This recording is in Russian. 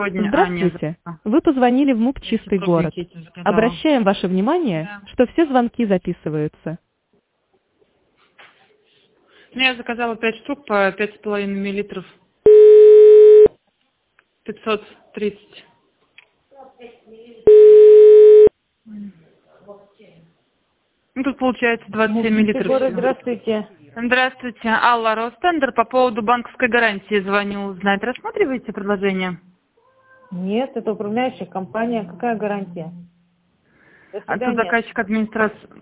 сегодня... Здравствуйте. Вы позвонили в МУП «Чистый город». Обращаем ваше внимание, что все звонки записываются. Ну, я заказала 5 штук по 5,5 миллилитров. 530. Ну, тут получается 27 миллилитров. Город, всего. здравствуйте. Здравствуйте. Алла, Ростендер. По поводу банковской гарантии звоню узнать. Рассматриваете предложение? Нет, это управляющая компания. Какая гарантия? До А тут свидания. заказчик администрации.